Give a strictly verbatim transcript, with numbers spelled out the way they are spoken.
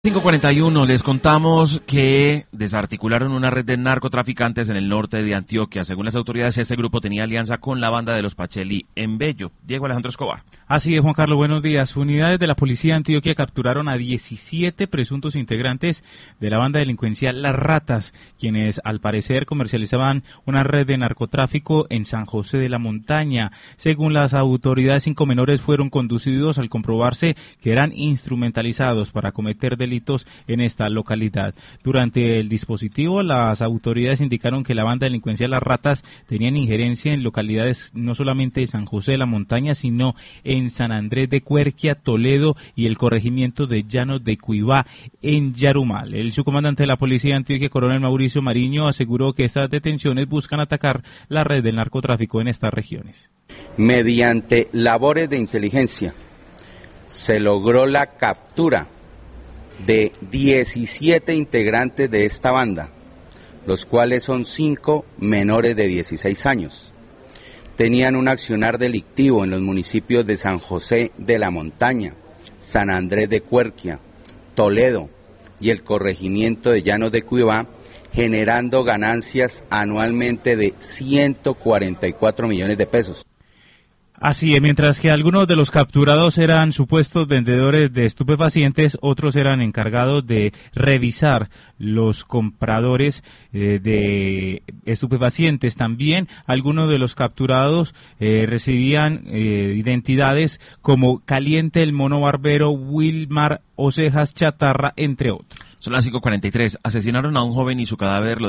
cinco cuarenta y uno, les contamos que desarticularon una red de narcotraficantes en el norte de Antioquia. Según las autoridades, este grupo tenía alianza con la banda de los Pacheli en Bello. Diego Alejandro Escobar. Así es, Juan Carlos, buenos días. Unidades de la Policía de Antioquia capturaron a diecisiete presuntos integrantes de la banda delincuencial Las Ratas, quienes al parecer comercializaban una red de narcotráfico en San José de la Montaña. Según las autoridades, cinco menores fueron conducidos al comprobarse que eran instrumentalizados para cometer delitos en esta localidad. Durante el dispositivo, las autoridades indicaron que la banda delincuencial Las Ratas tenían injerencia en localidades no solamente de San José de la Montaña, sino en San Andrés de Cuerquia, Toledo y el corregimiento de Llanos de Cuibá en Yarumal. El subcomandante de la Policía de Antioquia, coronel Mauricio Mariño, aseguró que estas detenciones buscan atacar la red del narcotráfico en estas regiones. Mediante labores de inteligencia se logró la captura de diecisiete integrantes de esta banda, los cuales son cinco menores de dieciséis años. Tenían un accionar delictivo en los municipios de San José de la Montaña, San Andrés de Cuerquia, Toledo y el corregimiento de Llanos de Cuibá, generando ganancias anualmente de ciento cuarenta y cuatro millones de pesos. Así es, mientras que algunos de los capturados eran supuestos vendedores de estupefacientes, otros eran encargados de revisar los compradores eh, de estupefacientes. También algunos de los capturados eh, recibían eh, identidades como Caliente el Mono Barbero, Wilmar Ocejas Chatarra, entre otros. Son las cinco cuarenta y tres. Asesinaron a un joven y su cadáver lo